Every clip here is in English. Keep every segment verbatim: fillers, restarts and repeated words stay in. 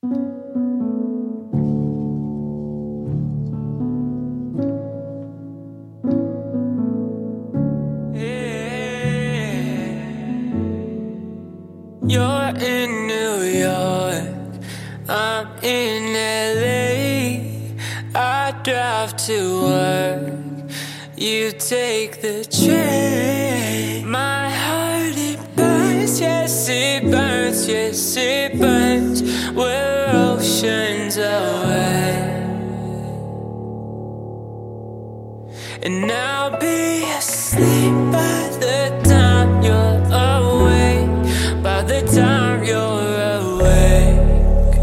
You're in New York, I'm in L A. I drive to work, you take the train. My heart, it burns, yes it burns, yes it burns. We're oceans away, and I'll be asleep by the time you're awake. By the time you're awake,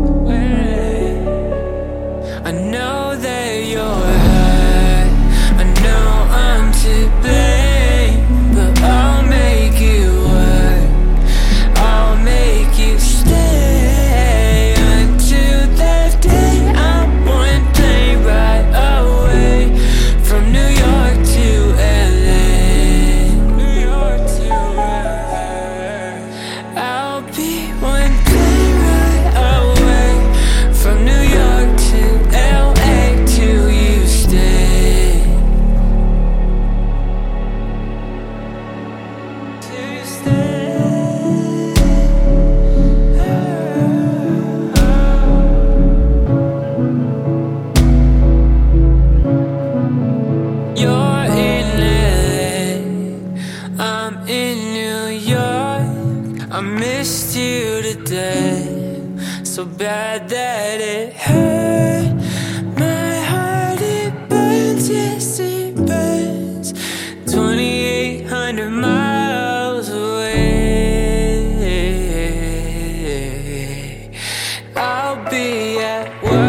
I know that you're hurt, I know I'm to blame, but I'll make you work, I'll make you stay until that day. I'm one plane ride away from New York to L A. New York to L A. I'll be one plane ride away from New York to L A till you stay. Till you stay. You're in L A, I'm in New York. I missed you to death, so bad that it hurt. My heart, it burns, yes it burns. twenty-eight hundred miles away. I'll be at work.